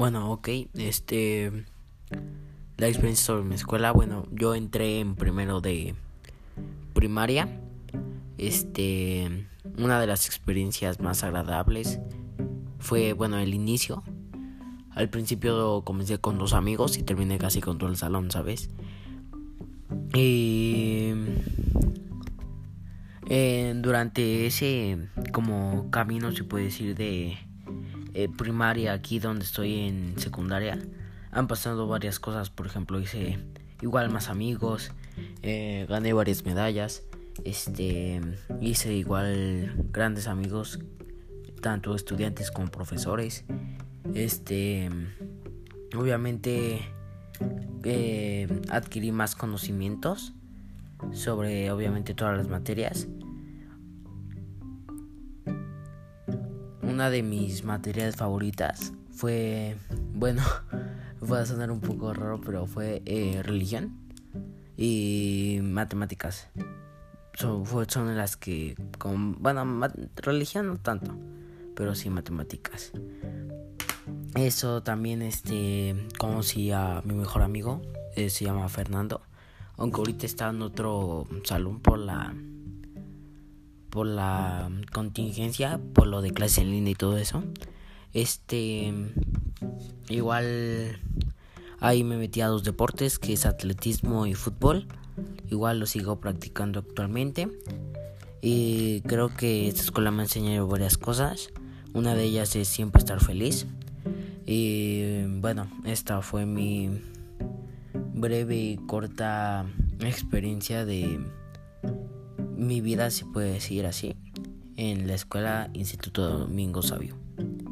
Bueno, ok, la experiencia sobre mi escuela, bueno, yo entré en primero de primaria. Una de las experiencias más agradables fue, bueno, el inicio. Al principio comencé con 2 amigos y terminé casi con todo el salón, ¿sabes? Y durante ese como camino, se puede decir, de primaria aquí donde estoy en secundaria, han pasado varias cosas. Por ejemplo, hice igual más amigos, gané varias medallas, hice igual grandes amigos, tanto estudiantes como profesores. Obviamente adquirí más conocimientos sobre obviamente todas las materias. Una de mis materias favoritas fue, bueno, puede sonar un poco raro, pero fue religión y matemáticas. Son las que, religión no tanto, pero sí matemáticas. Eso también, conocí a mi mejor amigo, se llama Fernando, aunque ahorita está en otro salón por la contingencia, por lo de clase en línea y todo eso. Igual ahí me metí a 2 deportes, que es atletismo y fútbol. Igual lo sigo practicando actualmente. Y creo que esta escuela me ha enseñado varias cosas. Una de ellas es siempre estar feliz. Y bueno, esta fue mi breve y corta experiencia de mi vida, se puede decir así, en la escuela Instituto Domingo Sabio.